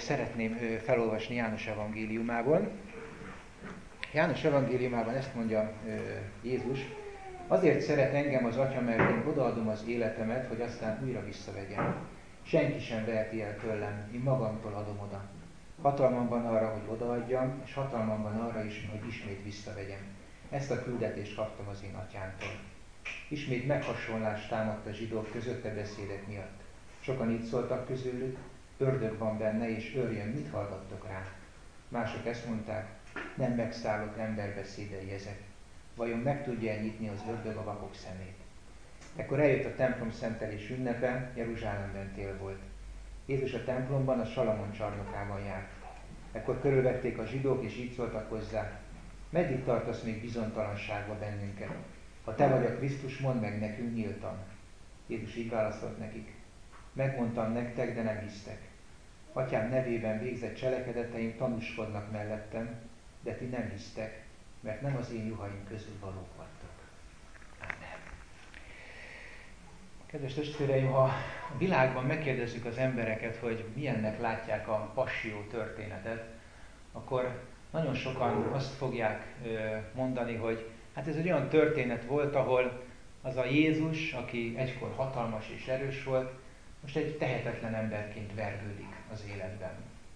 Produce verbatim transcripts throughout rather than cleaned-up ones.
szeretném felolvasni János evangéliumából. János evangéliumában ezt mondja Jézus: azért szeret engem az Atya, mert én odaadom az életemet, hogy aztán újra visszavegyem. Senki sem veheti el tőlem, én magamtól adom oda. Hatalmam van arra, hogy odaadjam, és hatalmam van arra is, hogy ismét visszavegyem. Ezt a küldetést kaptam az én atyámtól. Ismét meghasonlást támadt a zsidók között a beszédek miatt. Sokan így szóltak közülük: ördög van benne, és őrjön, mit hallgattok rá? Mások ezt mondták: nem megszállott emberbeszédei ezek. Vajon meg tudja nyitni az ördög a vakok szemét? Ekkor eljött a templom szentelés ünnepe, Jeruzsálemben tél volt. Jézus a templomban, a Salamon csarnokában járt. Ekkor körülvették a zsidók, és így szóltak hozzá: meddig tartasz még bizonytalanságba bennünket? Ha te vagy a Krisztus, mondd meg nekünk nyíltan. Jézus így válaszolt nekik: megmondtam nektek, de nem hisztek. Atyám nevében végzett cselekedeteim tanúskodnak mellettem, de ti nem hisztek, mert nem az én juhaim közül valók vagytok. Amen. Kedves testvéreim, ha a világban megkérdezzük az embereket, hogy milyennek látják a passió történetet, akkor nagyon sokan azt fogják mondani, hogy hát ez egy olyan történet volt, ahol az a Jézus, aki egykor hatalmas és erős volt, most egy tehetetlen emberként vergődik az életben.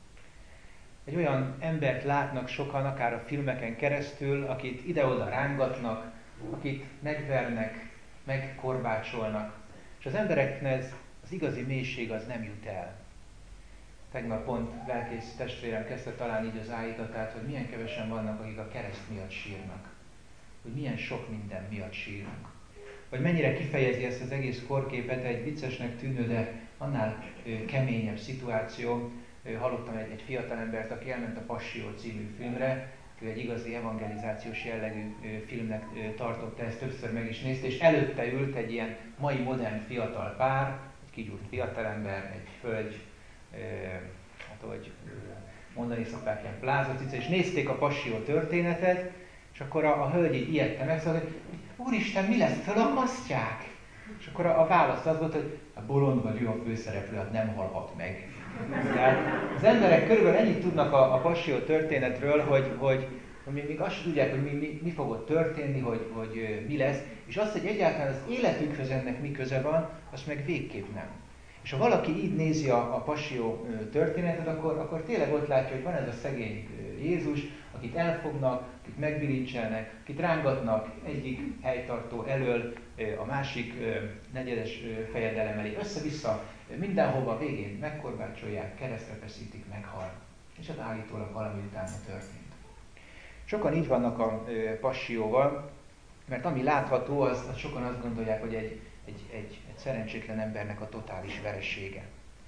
Egy olyan embert látnak sokan, akár a filmeken keresztül, akit ide-oda rángatnak, akit megvernek, megkorbácsolnak, és az embereknek az igazi mélység az nem jut el. Tegnap pont lelkész testvérem kezdte talán így az állítatát, hogy milyen kevesen vannak, akik a kereszt miatt sírnak. Hogy milyen sok minden miatt sírnak. Vagy mennyire kifejezi ezt az egész korképet egy viccesnek tűnő, de annál ö, keményebb szituáció. Ö, hallottam egy, egy fiatalembert, aki elment a Passió című filmre, ő egy igazi evangelizációs jellegű ö, filmnek ö, tartotta, ezt többször meg is nézte, és előtte ült egy ilyen mai modern fiatal pár, egy kigyúrt fiatalember, egy hölgy, ö, hát ahogy mondani szokták, ilyen plázacica, és nézték a Passió történetet, és akkor a, a hölgy így ijedten megszólalt, hogy Úristen, mi lesz, felakasztják? És akkor a, a válasz az volt, hogy a bolond vagy ő a főszereplő, hát nem halhat meg. Tehát az emberek körülbelül ennyit tudnak a, a Passió történetről, hogy, hogy, hogy még azt sem tudják, hogy mi, mi, mi fog ott történni, hogy, hogy mi lesz, és azt, hogy egyáltalán az életünkhöz ennek mi köze van, azt meg végképp nem. És ha valaki így nézi a, a Passió történetet, akkor, akkor tényleg ott látja, hogy van ez a szegény Jézus, akit elfognak, akit megbirincselnek, akit rángatnak egyik helytartó elől a másik negyedes fejedelem elé, össze-vissza mindenhova, végén megkorbácsolják, keresztre feszítik, meghal. És az állítólag valami utána történt. Sokan így vannak a Passióval, mert ami látható, az, az sokan azt gondolják, hogy egy, egy, egy, egy szerencsétlen embernek a totális veresége.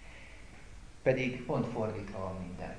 Pedig pont fordítva van minden.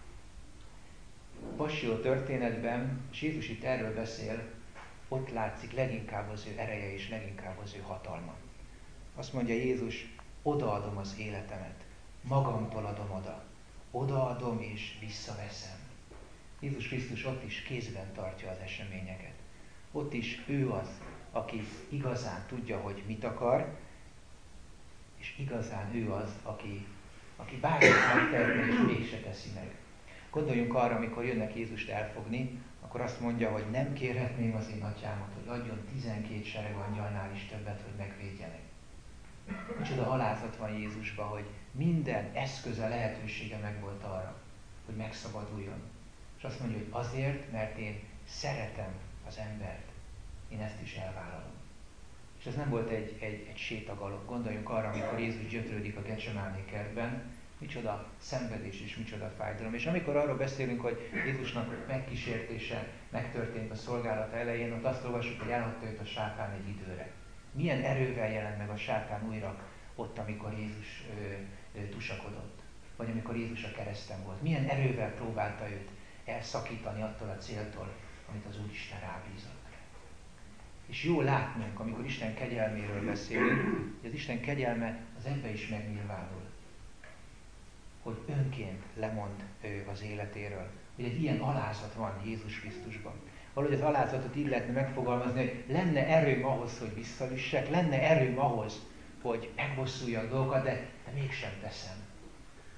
A Passió történetben, és Jézus itt erről beszél, ott látszik leginkább az ő ereje és leginkább az ő hatalma. Azt mondja Jézus: odaadom az életemet, magamtól adom oda. Odaadom és visszaveszem. Jézus Krisztus ott is kézben tartja az eseményeket. Ott is ő az, aki igazán tudja, hogy mit akar, és igazán ő az, aki, aki bármit megtehetne és mégse teszi meg. Gondoljunk arra, amikor jönnek Jézust elfogni, akkor azt mondja, hogy nem kérhetném az én atyámat, hogy adjon tizenkét sereg angyalnál is többet, hogy megvédjenek. Micsoda alázat van Jézusban, hogy minden eszköze, lehetősége megvolt arra, hogy megszabaduljon. És azt mondja, hogy azért, mert én szeretem az embert, én ezt is elvállalom. És ez nem volt egy, egy, egy sétagalop. Gondoljunk arra, amikor Jézus gyötrődik a Getsemáné kertben, micsoda szenvedés és micsoda fájdalom. És amikor arról beszélünk, hogy Jézusnak megkísértése megtörtént a szolgálata elején, ott azt olvassuk, hogy elhagyta őt a sátán egy időre. Milyen erővel jelent meg a sátán újra ott, amikor Jézus ö, ö, tusakodott, vagy amikor Jézus a kereszten volt. Milyen erővel próbálta őt elszakítani attól a céltól, amit az Úristen rábízott. És jó látnunk, amikor Isten kegyelméről beszélünk, hogy az Isten kegyelme az ebbe is megnyilvánul. Hogy önként lemond ő az életéről. Hogy egy ilyen alázat van Jézus Krisztusban. Valahogy az alázatot így lehetne megfogalmazni, hogy lenne erőm ahhoz, hogy visszaüssek, lenne erőm ahhoz, hogy megbosszuljak dolgokat, de, de mégsem teszem.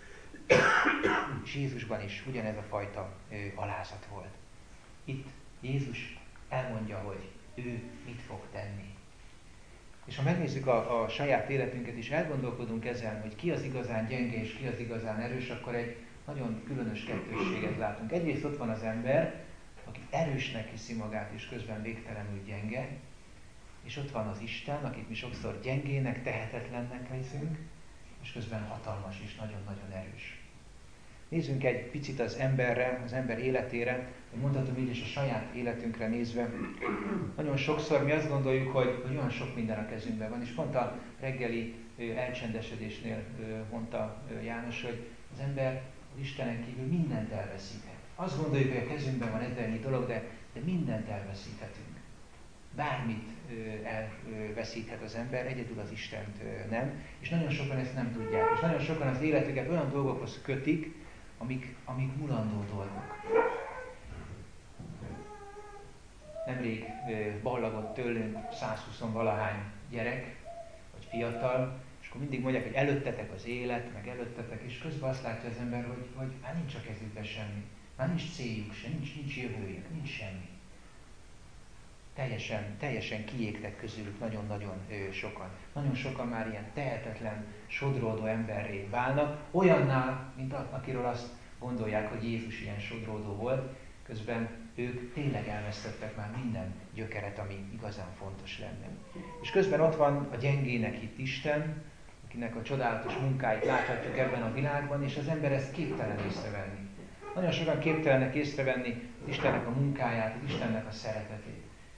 És Jézusban is ugyanez a fajta ö, alázat volt. Itt Jézus elmondja, hogy ő mit fog tenni. És ha megnézzük a, a saját életünket is, elgondolkodunk ezen, hogy ki az igazán gyenge és ki az igazán erős, akkor egy nagyon különös kettősséget látunk. Egyrészt ott van az ember, aki erősnek hiszi magát, és közben végtelenül gyenge, és ott van az Isten, akit mi sokszor gyengének, tehetetlennek hiszünk, és közben hatalmas és nagyon-nagyon erős. Nézzünk egy picit az emberre, az ember életére, hogy mondhatom így is a saját életünkre nézve. Nagyon sokszor mi azt gondoljuk, hogy, hogy olyan sok minden a kezünkben van, és pont a reggeli elcsendesedésnél mondta János, hogy az ember az Istenen kívül mindent elveszíthet. Azt gondoljuk, hogy a kezünkben van ezernyi dolog, de, de mindent elveszíthetünk. Bármit elveszíthet az ember, egyedül az Istent nem, és nagyon sokan ezt nem tudják. És nagyon sokan az életüket olyan dolgokhoz kötik, amik, amik mulandó dolgok. Nemrég ballagott tőlünk százhúsz valahány gyerek, vagy fiatal, és akkor mindig mondják, hogy előttetek az élet, meg előttetek, és közben azt látja az ember, hogy, hogy már nincs a kezükben semmi, már nincs céljuk se, nincs, nincs jövőjük, nincs semmi. Teljesen, teljesen kiégtek közülük nagyon-nagyon sokan. Nagyon sokan már ilyen tehetetlen, sodródó emberré válnak, olyannál, mint akiről azt gondolják, hogy Jézus ilyen sodródó volt, közben ők tényleg elvesztettek már minden gyökeret, ami igazán fontos lenne. És közben ott van a gyengének hitt Isten, akinek a csodálatos munkáit láthatjuk ebben a világban, és az ember ezt képtelen észrevenni. Nagyon sokan képtelenek észrevenni az Istennek a munkáját, az Istennek a szeretetét.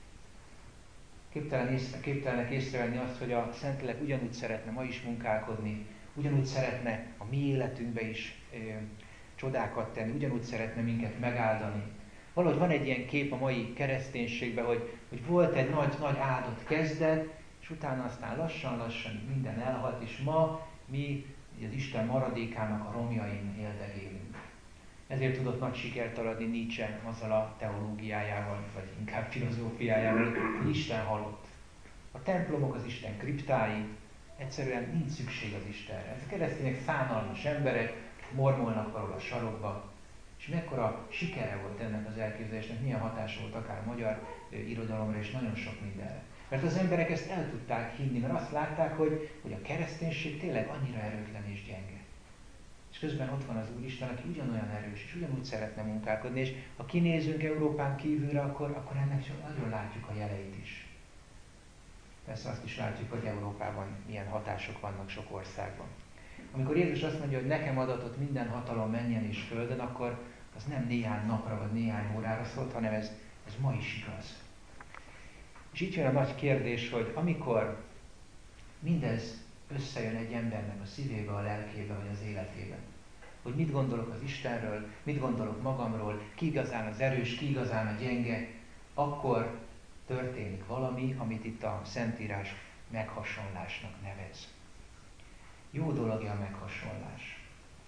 Képtelen észre, képtelenek észrevenni azt, hogy a Szentlélek ugyanúgy szeretne ma is munkálkodni, ugyanúgy szeretne a mi életünkbe is ö, csodákat tenni, ugyanúgy szeretne minket megáldani. Valahogy van egy ilyen kép a mai kereszténységben, hogy, hogy volt egy nagy-nagy áldott kezdet, és utána aztán lassan-lassan minden elhalt, és ma mi az Isten maradékának a romjain éldegélünk. Ezért tudott nagy sikert aradni Nietzsche azzal a teológiájával, vagy inkább filozófiájával, hogy Isten halott. A templomok az Isten kriptái, egyszerűen nincs szükség az Istenre. Ezek keresztények szánalmas emberek, mormolnak valahol a sarokba, és mekkora sikere volt ennek az elképzelésnek, milyen hatása volt akár a magyar irodalomra és nagyon sok mindenre. Mert az emberek ezt el tudták hinni, mert azt látták, hogy, hogy a kereszténység tényleg annyira erőtlen és gyenge. És közben ott van az Úristen, aki ugyanolyan erős, és ugyanúgy szeretne munkálkodni, és ha kinézünk Európán kívülre, akkor, akkor ennek csak nagyon látjuk a jeleit is. Persze azt is látjuk, hogy Európában milyen hatások vannak sok országban. Amikor Jézus azt mondja, hogy nekem adatott minden hatalom menjen és földön, akkor az nem néhány napra vagy néhány órára szólt, hanem ez, ez ma is igaz. És itt jön a nagy kérdés, hogy amikor mindez összejön egy embernek a szívébe, a lelkébe vagy az életébe, hogy mit gondolok az Istenről, mit gondolok magamról, ki igazán az erős, ki igazán a gyenge, akkor történik valami, amit itt a Szentírás meghasonlásnak nevez. Jó dolog-e a meghasonlás?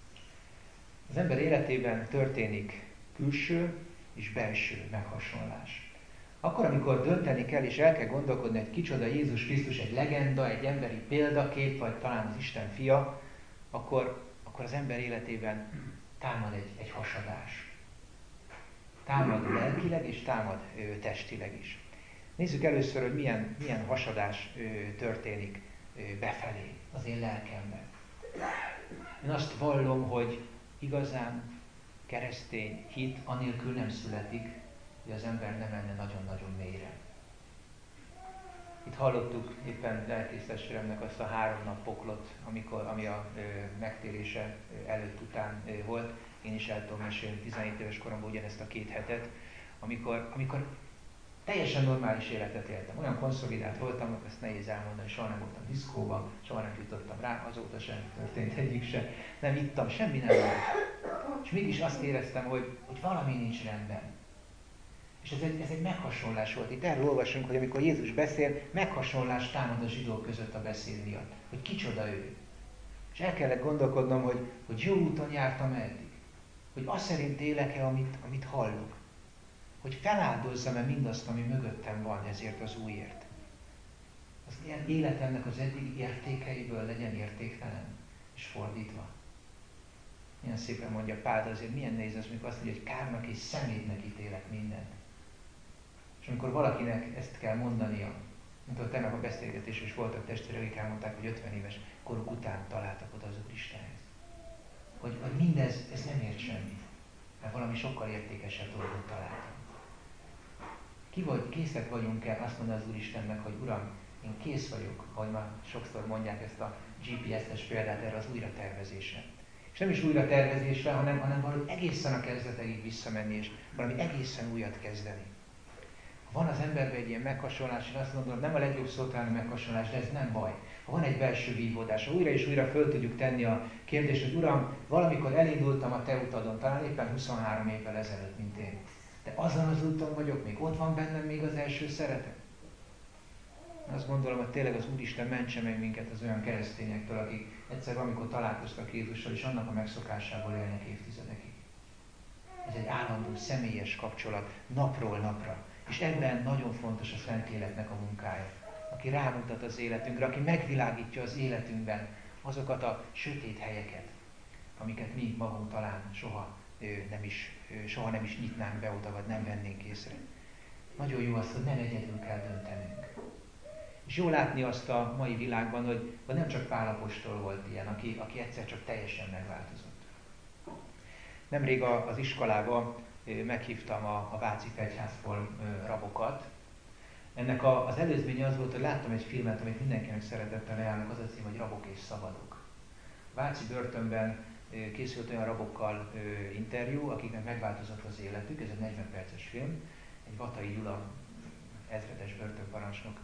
Az ember életében történik külső és belső meghasonlás. Akkor, amikor dönteni kell és el kell gondolkodni, hogy kicsoda Jézus Krisztus, egy legenda, egy emberi példakép, vagy talán az Isten fia, akkor, akkor az ember életében támad egy, egy hasadás. Támad lelkileg és támad ö, testileg is. Nézzük először, hogy milyen, milyen hasadás ö, történik ö, befelé az én lelkemben. Én azt vallom, hogy igazán keresztény hit anélkül nem születik, hogy az ember nem menne nagyon-nagyon mélyre. Itt hallottuk éppen lelkésztestvéremnek azt a három nap poklot, amikor, ami a ö, megtérése előtt után ö, volt. Én is el tudom mesélni tizenhét éves koromban ugyanezt a két hetet, amikor, amikor teljesen normális életet éltem. Olyan konszolidált voltam, hogy ezt nehéz elmondani, soha nem voltam diszkóban, soha nem jutottam rá, azóta sem történt egyik se. Nem ittam, semmi nem volt. És mégis azt éreztem, hogy, hogy valami nincs rendben. És ez egy, ez egy meghasonlás volt. Itt erről olvasunk, hogy amikor Jézus beszél, meghasonlás támad a zsidók között a beszéd miatt. Hogy kicsoda ő. És el kellett gondolkodnom, hogy, hogy jó úton jártam eddig. Hogy azt szerint élek-e, amit, amit hallok. Hogy feláldozzam-e mindazt, ami mögöttem van ezért az újért. Az életemnek az eddigi értékeiből legyen értéktelen, és fordítva. Milyen szépen mondja Pál, de azért milyen nehéz az, amikor azt mondja, hogy kárnak és szemétnek ítélek mindent. És amikor valakinek ezt kell mondania, mint ahogy tegnap a beszélgetés is voltak testvérek, akik elmondták, hogy ötven éves koruk után találtak oda az Úristenhez. Hogy, hogy mindez ez nem ért semmit, mert valami sokkal értékesebb dolgot találtam. Ki vagy, készek vagyunk-e azt mondani az Úristennek, hogy Uram, én kész vagyok, ahogy már sokszor mondják ezt a gé pé es-es példát erre az újratervezésre. És nem is újratervezésre, hanem, hanem valahogy egészen a kezdeteig visszamenni, és valami egészen újat kezdeni. Ha van az emberben egy ilyen meghasonlás, én azt mondom, nem a legjobb szó talán a meghasonlás, de ez nem baj. Ha van egy belső vívódás, ha újra és újra föl tudjuk tenni a kérdést, hogy Uram, valamikor elindultam a Te utadon, talán éppen huszonhárom évvel ezelőtt, mint én. De azon az úton vagyok, még ott van bennem még az első szeretet. Azt gondolom, hogy tényleg az Úristen mentse meg minket az olyan keresztényektől, akik egyszer valamikor találkoztak Jézussal, és annak a megszokásából élnek évtizedekig. Ez egy állandó, személyes kapcsolat, napról napra. És ebben nagyon fontos a Szentléleknek a munkája, aki rámutat az életünkre, aki megvilágítja az életünkben azokat a sötét helyeket, amiket mi magunk talán soha nem is, soha nem is nyitnánk be oda, vagy nem vennénk észre. Nagyon jó az, hogy nem egyedül kell döntenünk. És jó látni azt a mai világban, hogy, hogy nem csak Pál apostol volt ilyen, aki, aki egyszer csak teljesen megváltozott. Nemrég az iskolában meghívtam a, a Váci Fegyházból rabokat. Ennek a, az előzménye az volt, hogy láttam egy filmet, amit mindenkinek szeretettel ajánlok, az a cím, hogy Rabok és szabadok. A Váci börtönben készült olyan rabokkal interjú, akiknek megváltozott az életük, ez egy negyven perces film. Egy Vatai Gyula ezredes börtönparancsnok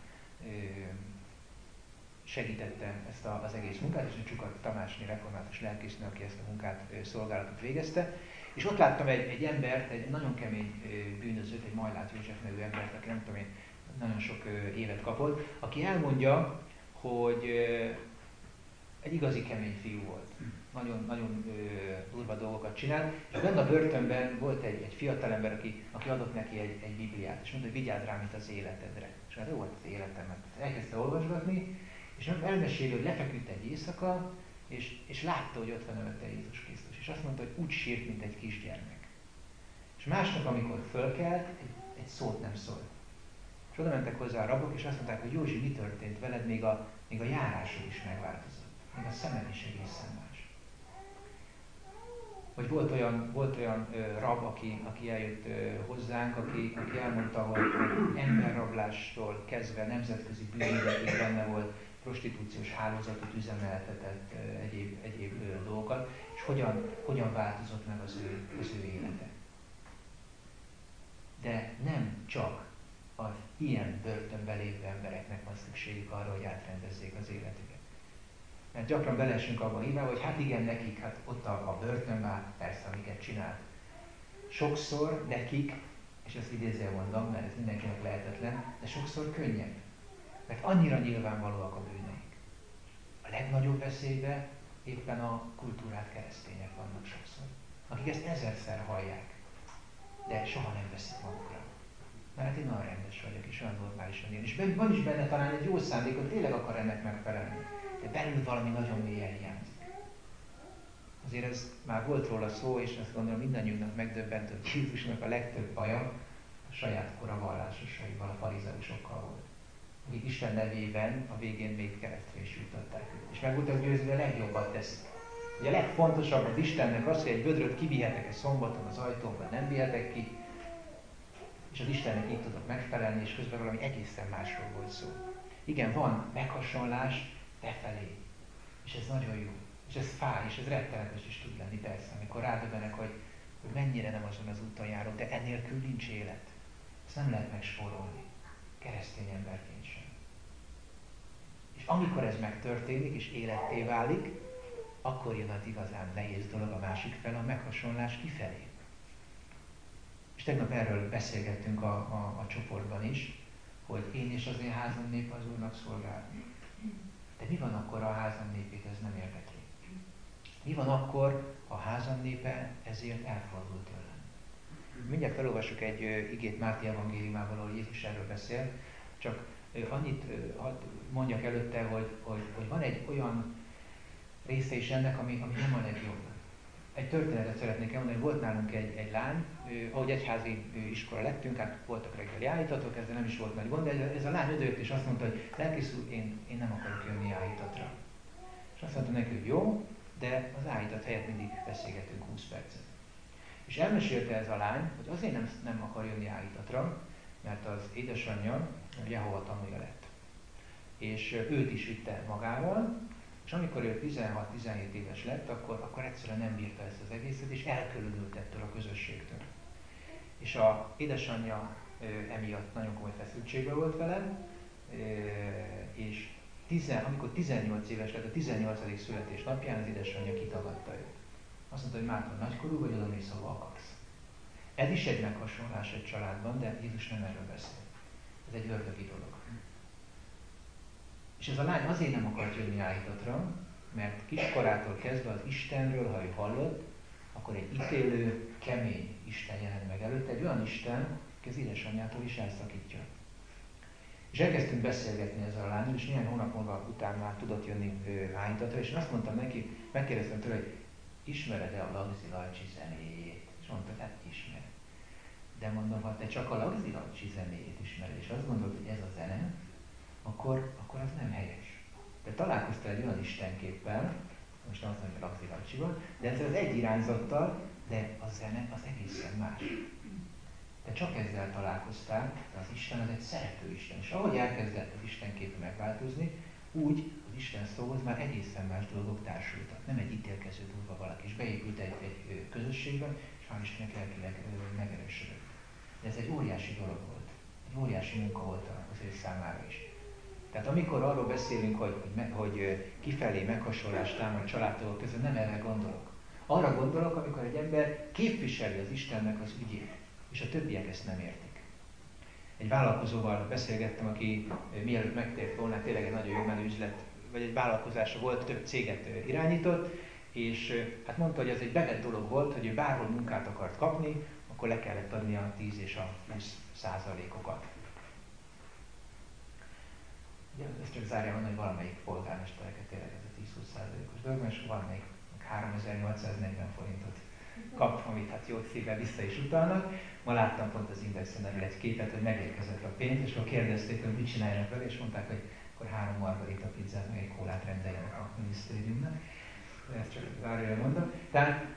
segítette ezt a, az egész munkát, és egy Csukat Tamásné református lelkésznő, aki ezt a munkát, szolgálatot végezte. És ott láttam egy, egy embert, egy nagyon kemény bűnözőt, egy Majlát József nevű embert, aki nem tudom én, nagyon sok évet kapott, aki elmondja, hogy egy igazi kemény fiú volt. Nagyon, nagyon durva dolgokat csinált, és benne a börtönben volt egy, egy fiatalember, aki, aki adott neki egy, egy Bibliát, és mondta, hogy vigyázz rám itt az életedre. És hát jó volt az életemet. Elkezdte olvasgatni, és elmeséli, hogy lefeküdt egy éjszaka, és, és látta, hogy ott van előtte Jézus Krisztus. És azt mondta, hogy úgy sírt, mint egy kisgyermek. És másnap, amikor fölkelt, egy, egy szót nem szólt. És oda mentek hozzá a rabok, és azt mondták, hogy Józsi, mi történt veled, még a, még a járásod is megváltozott. Még a szemed is egészen más. Vagy volt olyan, volt olyan ö, rab, aki, aki eljött ö, hozzánk, aki, aki elmondta, hogy emberrablástól kezdve nemzetközi bűnügyekig benne volt, prostitúciós hálózatot üzemeltetett, ö, egyéb, egyéb ö, dolgokat, és hogyan, hogyan változott meg az ő, az ő élete. De nem csak az ilyen börtönben lévő embereknek van szükségük arra, hogy átrendezzék az életüket. Mert gyakran belesünk abban a hibába, hogy hát igen, nekik, hát ott a, a börtönben, persze, amiket csinált. Sokszor nekik, és ezt idézően mondom, mert ez mindenkinek lehetetlen, de sokszor könnyebb. Mert annyira nyilvánvalóak a bűneik. A legnagyobb veszélyben éppen a kultúrát keresztények vannak sokszor, akik ezt ezerszer hallják, de soha nem veszik magukra. Mert hát én olyan rendes vagyok, és olyan normálisan él. És van is benne talán egy jó szándék, hogy tényleg akar ennek megfelelni. De belül valami nagyon mélyen hiányzik. Azért ez már volt róla szó, és azt gondolom mindannyiunknak megdöbbent, hogy Jézusnak a legtöbb baja a saját kora vallásosaival, a farizeusokkal volt. Akik Isten nevében a végén még keresztre is jutották őt. És meg voltak győződve, a legjobbat teszik. Ugye a legfontosabb az Istennek az, hogy egy vödröt kivihetek egy szombaton az ajtón, vagy nem vihetek ki, és az Istennek így tudok megfelelni, és közben valami egészen másról volt szó. Igen, van meghasonlás befelé, és ez nagyon jó. És ez fáj, és ez rettenetes is tud lenni, persze, amikor rádöbbenek, hogy, hogy mennyire nem azon az úton járok, de ennélkül nincs élet. Ezt nem lehet megspórolni, keresztény emberként sem. És amikor ez megtörténik, és életté válik, akkor jön az igazán nehéz dolog a másik fel, a meghasonlás kifelé. És tegnap erről beszélgettünk a, a, a csoportban is, hogy én és az én házam nép az Úrnak szolgálni. De mi van akkor, ha a házam népét ez nem érdekli? Mi van akkor, ha a házam népe ezért elfordul tőlem? Mindjárt felolvassuk egy uh, igét Máté evangéliumában, ahol Jézus erről beszél, csak uh, annyit uh, hadd mondjak előtte, hogy, hogy, hogy van egy olyan része is ennek, ami, ami nem a legjobb. egy történetet szeretnék elmondani. Volt nálunk egy, egy lány, ő, ahogy egyházi iskola lettünk, hát voltak reggeli állítatok, ezzel nem is volt nagy gond, de ez, ez a lány odajött és azt mondta, hogy lelkész úr, én, én nem akarok jönni állítatra. És azt mondta neki, hogy jó, de az állítat helyett mindig beszélgetünk húsz percet. És elmesélte ez a lány, hogy azért nem, nem akar jönni állítatra, mert az édesanyja Jehova tanúja lett. És őt is vitte magával, és amikor ő tizenhat-tizenhét éves lett, akkor, akkor egyszerűen nem bírta ezt az egészet, és elkülönült ettől a közösségtől. És a édesanyja ö, emiatt nagyon komoly feszültségben volt vele, ö, és tizen, amikor tizennyolc éves lett, a tizennyolcadik születésnapján az édesanyja kitagadta őt. Azt mondta, hogy Márton nagykorú vagy, oda mész, ahol akarsz. Ez is egy meghasonlás egy családban, de Jézus nem erről beszél. Ez egy ördögi dolog. És ez a lány azért nem akart jönni állítatra, mert kiskorától kezdve az Istenről, ha ő hallott, akkor egy ítélő, kemény Isten jelent meg előtt, egy olyan Isten, aki az édesanyjától is elszakítja. És elkezdtünk beszélgetni ezzel a lányról, és néhány hónap múlva után már tudott jönni állítatra, és azt mondtam neki, megkérdeztem tőle, hogy ismered-e a Lagzi Lajcsi zenéjét? És mondta, hát ismer. De mondom, ha te csak a Lagzi Lajcsi zenéjét ismered, és azt gondolod, hogy ez a zene, akkor, akkor az nem helyes. De találkoztál egy olyan istenképpel, most nem azt mondom, hogy Lagzi Lajcsival, de ezzel az egy irányzattal, de a zene az egészen más. De csak ezzel találkoztál, de az Isten az egy szerető Isten. És ahogy elkezdett az Istenképe megváltozni, úgy az Isten szóhoz már egészen más dolgok társultak. Nem egy ítélkező durva valaki, és beépült egy, egy közösségben, és már Istennek lelkileg megerősödött. De ez egy óriási dolog volt. Egy óriási munka volt az ő számára is. Tehát amikor arról beszélünk, hogy, hogy, hogy kifelé meghasonlás támad családtagok között, nem erre gondolok. Arra gondolok, amikor egy ember képviseli az Istennek az ügyét, és a többiek ezt nem értik. Egy vállalkozóval beszélgettem, aki mielőtt megtért volna, tényleg egy nagyon jó menő üzlet, vagy egy vállalkozása volt, több céget irányított, és hát mondta, hogy ez egy bevett dolog volt, hogy ő bárhol munkát akart kapni, akkor le kellett adni a tíz és a húsz százalékokat. Ugye, ez csak zárjában, hogy valamelyik polgármestereket tényleg ez a tíz-húsz százalékos dolog, és valamelyik háromezer-nyolcszáznegyven forintot kap, amit hát jó szívvel vissza is utalnak. Ma láttam pont az Indexen erről egy képet, hogy megérkezett a pénz, és akkor kérdezték, hogy mit csináljanak vele, és mondták, hogy akkor három margarita pizzát, meg egy kólát rendeljenek a minisztériumnak. Ezt csak zárójelben mondom. Tehát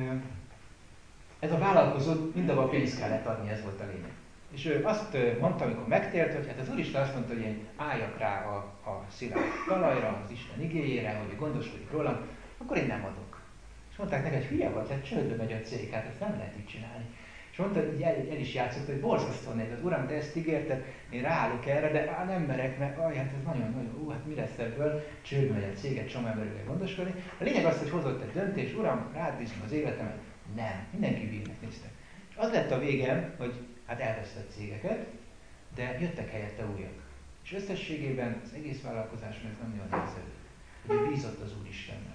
ez a vállalkozó mindabban pénzt kellett adni, ez volt a lényeg. És ő azt mondta, amikor megtért, hogy hát az Úristen azt mondta, hogy én álljak rá a, a szilárd talajra, az Isten igéjére, hogy gondoskodik rólam, akkor én nem adok. És mondták neki, hogy hülye vagy, hát csődbe megy a cég, hát ezt nem lehet így csinálni. És mondta, hogy el, el is játszott, hogy borzasztóan nehéz, Uram, te ezt ígérted, én ráállok erre, de á, nem merek, mert aj, hát ez nagyon-nagyon, ú, hát mi lesz ebből, csődbe megy a céget, csomagberőre gondoskodni. A lényeg az, hogy hozott egy döntés, Uram, rád bízom az életemet, nem, mindenki végnek nézte. És az lett a végem, hogy hát elvesztett cégeket, de jöttek helyette újak. És összességében az egész vállalkozás meg nem nagyon nehezebb, hogy ő bízott az Úristennek.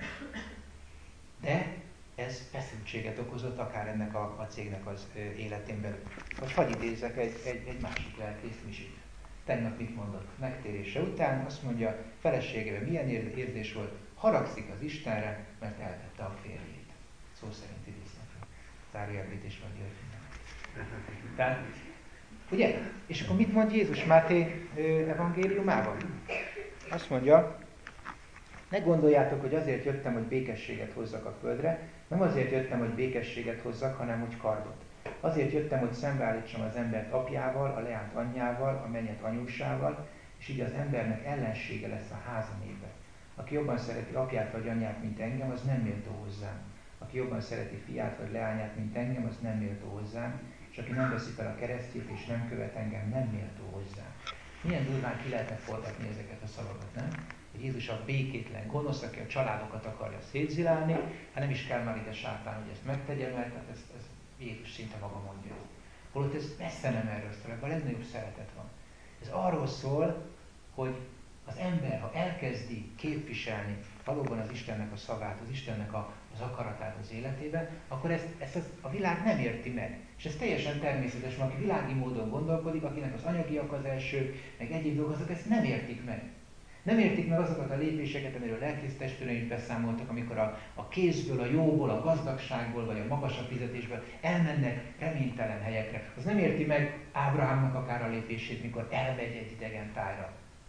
De ez feszültséget okozott akár ennek a, a cégnek az ö, életén belül. Most hadd idézzek egy, egy, egy másik lelkészt, Misit. Tegnap mit mondott? Megtérése után azt mondja, feleségében milyen érzés volt, haragszik az Istenre, mert elvette a férjét. Szó szerint idéznek. Zárójelbítés van Györgynek. Tehát, ugye? És akkor mit mond Jézus Máté ö, evangéliumában? Azt mondja, ne gondoljátok, hogy azért jöttem, hogy békességet hozzak a földre, nem azért jöttem, hogy békességet hozzak, hanem hogy kardot. Azért jöttem, hogy szembeállítsam az embert apjával, a leányt anyjával, a mennyet anyósával, és így az embernek ellensége lesz a háza népe. Aki jobban szereti apját vagy anyját, mint engem, az nem méltó hozzám. Aki jobban szereti fiát vagy leányát, mint engem, az nem méltó hozzám. És aki nem veszi fel a keresztjét és nem követ engem, nem méltó hozzám. Milyen durván ki lehetne fordítani ezeket a szavakat, nem? Hogy Jézus a békétlen gonosz, aki a családokat akarja szétzilálni, hát nem is kell már ide sátán, hogy ezt megtegye, mert hát ez, ez Jézus szinte maga mondja. Holott ez messze nem erről szól, ebben a legnagyobb szeretet van. Ez arról szól, hogy az ember, ha elkezdi képviselni valóban az Istennek a szavát, az Istennek a, az akaratát az életében, akkor ezt, ezt az, a világ nem érti meg. És ez teljesen természetes, mert aki világi módon gondolkodik, akinek az anyagiak az első, meg egyéb dolgok, azok ezt nem értik meg. Nem értik meg azokat a lépéseket, amiről lelkész testvéreim beszámoltak, amikor a, a kézből, a jóból, a gazdagságból, vagy a magasabb fizetésből elmennek reménytelen helyekre. Az nem érti meg Ábrahámnak akár a lépését, mikor elmegy egy idegen tájra.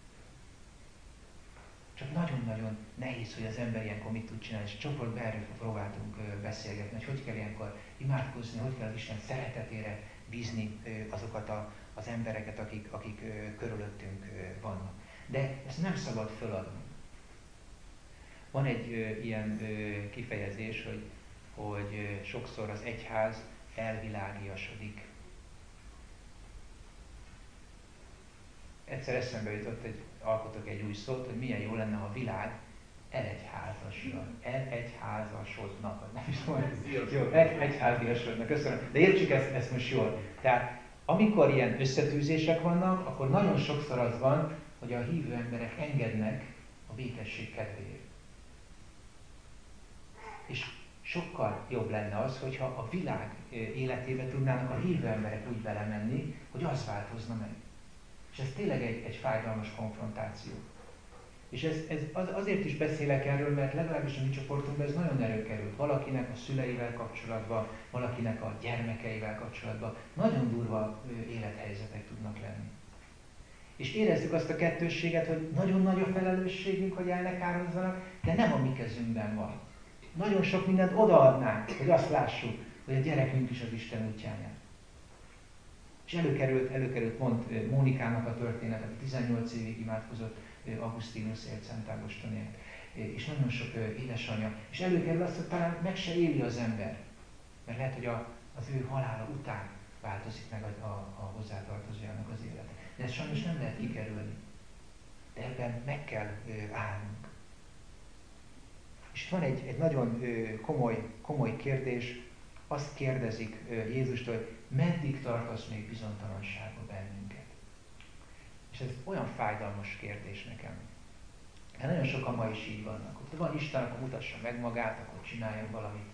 Csak nagyon-nagyon nehéz, hogy az ember ilyenkor mit tud csinálni, és csoportban erről próbáltunk beszélgetni, hogy hogy kell ilyenkor imádkozni, hogy kell az Isten szeretetére bízni azokat a, az embereket, akik, akik körülöttünk vannak. De ezt nem szabad föladni. Van egy ö, ilyen ö, kifejezés, hogy, hogy ö, sokszor az egyház elvilágiasodik. Egyszer eszembe jutott, hogy alkotok egy új szót, hogy milyen jó lenne, ha a világ elegyházasodna. Elegyházasodna. Nem is tudom, jó, egy, egyháziasodna. Köszönöm. De értsük ezt, ezt most jól. Tehát amikor ilyen összetűzések vannak, akkor nagyon sokszor az van, hogy a hívő emberek engednek a békesség kedvéért. És sokkal jobb lenne az, hogyha a világ életébe tudnának a hívő emberek úgy belemenni, hogy az változna meg. És ez tényleg egy, egy fájdalmas konfrontáció. És ez, ez az, azért is beszélek erről, mert legalábbis a mi csoportunkban ez nagyon előkerült. Valakinek a szüleivel kapcsolatban, valakinek a gyermekeivel kapcsolatban nagyon durva élethelyzetek tudnak lenni. És érezzük azt a kettősséget, hogy nagyon nagy a felelősségünk, hogy elnekározzanak, de nem a mi kezünkben van. Nagyon sok mindent odaadnánk, hogy azt lássuk, hogy a gyerekünk is az Isten útján jár. És előkerült, előkerült pont Mónikának a történet, aki tizennyolc évig imádkozott Augustinusért, Szent Ágostonért, és nagyon sok édesanyja. És előkerül azt, hogy talán meg se éli az ember, mert lehet, hogy a, az ő halála után változik meg a, a, a hozzátartozójának az élete. De ezt sajnos nem lehet kikerülni. De ebben meg kell állnunk. És van egy, egy nagyon komoly, komoly kérdés, azt kérdezik Jézustól, hogy meddig tartasz még bizonytalanságba bennünket? És ez olyan fájdalmas kérdés nekem. Mert nagyon sokan ma is így vannak. Ott van Isten, akkor mutassa meg magát, akkor csináljon valamit.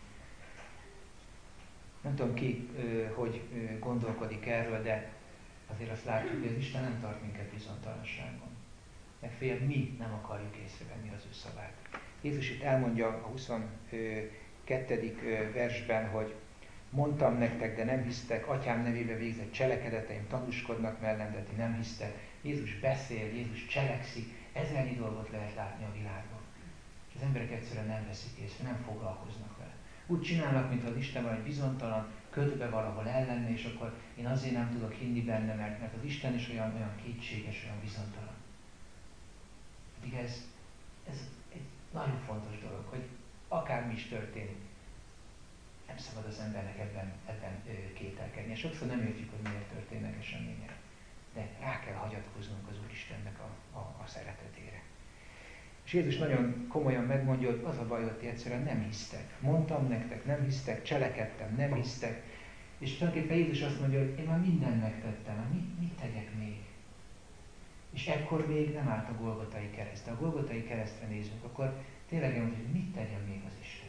Nem tudom ki, hogy gondolkodik erről, de azért azt látjuk, hogy az Isten nem tart minket bizonytalanságban. Legfeljebb mi nem akarjuk észrevenni az ő szavát. Jézus itt elmondja a huszonkettedik versben, hogy mondtam nektek, de nem hisztek, atyám nevébe végzett cselekedeteim tanúskodnak mellem, de ti nem hisztek. Jézus beszél, Jézus cselekszik, ezernyi dolgot lehet látni a világban. És az emberek egyszerűen nem veszik észre, nem foglalkoznak vele. Úgy csinálnak, mintha az Isten valami bizonytalan, ködbe valahol el lenne, és akkor én azért nem tudok hinni benne, mert, mert az Isten is olyan, olyan kétséges, olyan bizonytalan. Pedig ez, ez egy nagyon fontos dolog, hogy akármi is történik, nem szabad az embernek ebben, ebben kételkedni. Sokszor nem értjük, hogy miért történnek események. De rá kell hagyatkoznunk az Úristennek a, a, a szeretetére. És Jézus nagyon komolyan megmondja, hogy az a baj, hogy ti egyszerűen nem hisztek. Mondtam nektek, nem hisztek, cselekedtem, nem hisztek. És tulajdonképpen Jézus azt mondja, hogy én már mindent megtettem, mit, mit tegyek még? És ekkor még nem állt a Golgotai kereszt. De a Golgotai keresztre nézünk, akkor tényleg mondja, hogy mit tegyen még az Isten?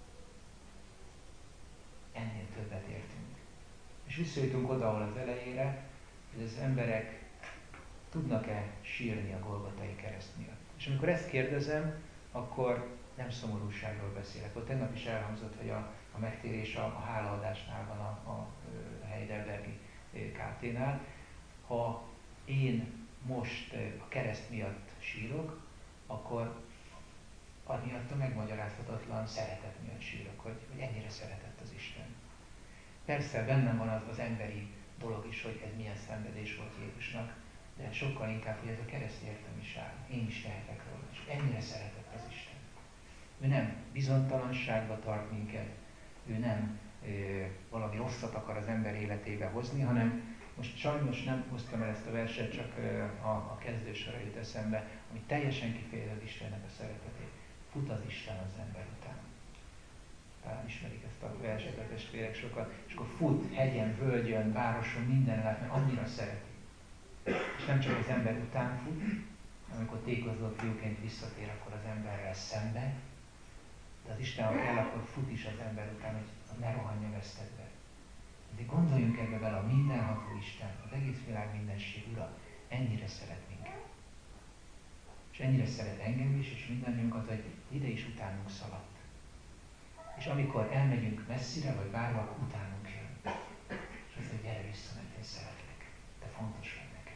Ennél többet értünk. És visszajutunk oda, ahol az elejére, hogy az emberek tudnak-e sírni a Golgotai kereszt miatt. És amikor ezt kérdezem, akkor nem szomorúságról beszélek. Ott tegnap is elhangzott, hogy a, a megtérés a, a hálaadásnál van a, a, a Heidelbergi ká té-nál. Ha én most a kereszt miatt sírok, akkor amiatt a megmagyarázhatatlan szeretet miatt sírok, hogy, hogy ennyire szeretett az Isten. Persze bennem van az, az emberi dolog is, hogy ez milyen szenvedés volt Jézusnak, de sokkal inkább, hogy ez a kereszt értem is áll. Én is tehetek róla, és ennyire szeretett az Isten. Ő nem bizonytalanságba tart minket, ő nem ö, valami rosszat akar az ember életébe hozni, hanem most sajnos nem hoztam el ezt a verset, csak ö, a, a kezdősora jut eszembe, ami teljesen kifejezi az Istennek a szeretetét. Fut az Isten az ember után. Talán ismerik ezt a verset a testvérek sokat, és akkor fut hegyen, völgyön, városon, minden lát, mert annyira szereti. És nem csak az ember után fut, amikor tékozló fiúként visszatér, akkor az emberrel szembe, de az Isten, ha kell, akkor fut is az ember után, hogy ne rohanja vesztedbe. De gondoljunk ebbe bele, a mindenható Isten, az egész világ mindenség Ura, ennyire szeret minket. És ennyire szeret engem is, és mindannyiunkat, hogy ide is utánunk szaladt. És amikor elmegyünk messzire, vagy bárhol, utánunk jön. És azt mondja, gyere vissza, mert én szeretlek. Te fontos vagy nekem.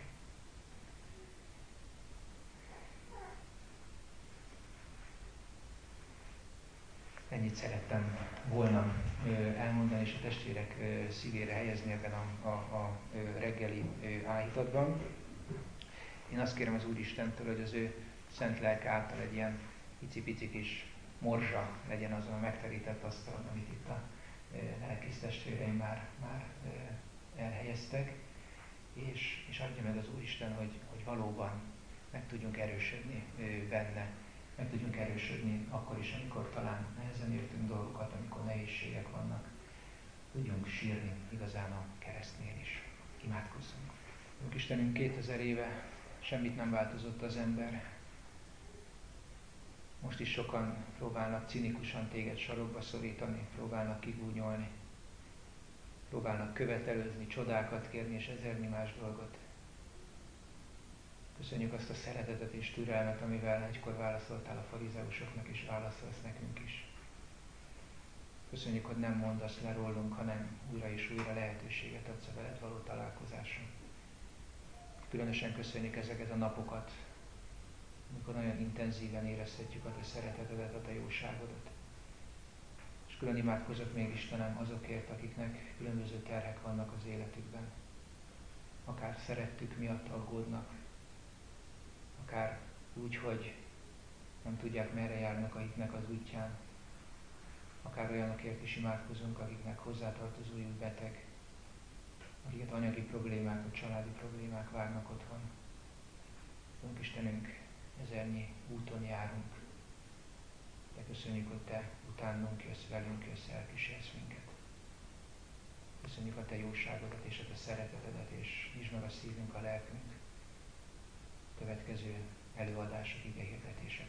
Ennyit szerettem volna elmondani, és a testvérek szívére helyezni ebben a, a, a reggeli áhítatban. Én azt kérem az Úristentől, hogy az ő szent lelke által egy ilyen icipici kis morzsa legyen azon a megterített asztalon, amit itt a lelkész testvéreim már, már elhelyeztek, és, és adja meg az Úristen, hogy, hogy valóban meg tudjunk erősödni benne, meg tudjunk erősödni akkor is, amikor talán nehezen értünk dolgokat, amikor nehézségek vannak. Tudjunk sírni igazán a keresztnél is. Imádkozzunk. Jók Istenünk, kétezer éve semmit nem változott az ember. Most is sokan próbálnak cinikusan téged sarokba szorítani, próbálnak kigúnyolni, próbálnak követelőzni, csodákat kérni és ezernyi más dolgot. Köszönjük azt a szeretetet és türelmet, amivel egykor válaszoltál a farizeusoknak, és válaszolsz nekünk is. Köszönjük, hogy nem mondasz le rólunk, hanem újra és újra lehetőséget adsz a veled való találkozásra. Különösen köszönjük ezeket a napokat, amikor nagyon intenzíven érezhetjük a te szeretetedet, a te jóságodat. És külön imádkozok még Istenem azokért, akiknek különböző terhek vannak az életükben. Akár szerettük miatt aggódnak, akár úgy, hogy nem tudják, merre járnak a hitnek az útján. Akár olyanokért is imádkozunk, akiknek hozzátartozójuk beteg, akiket anyagi problémák vagy családi problémák várnak otthon. Úrunk Istenünk, ezernyi úton járunk, de köszönjük, hogy Te utánunk jössz, velünk jössz, elkísérsz minket. Köszönjük a Te jóságodat és a Te szeretetedet, és nyisd meg a szívünk, a lelkünk következő előadások, ige hirdetése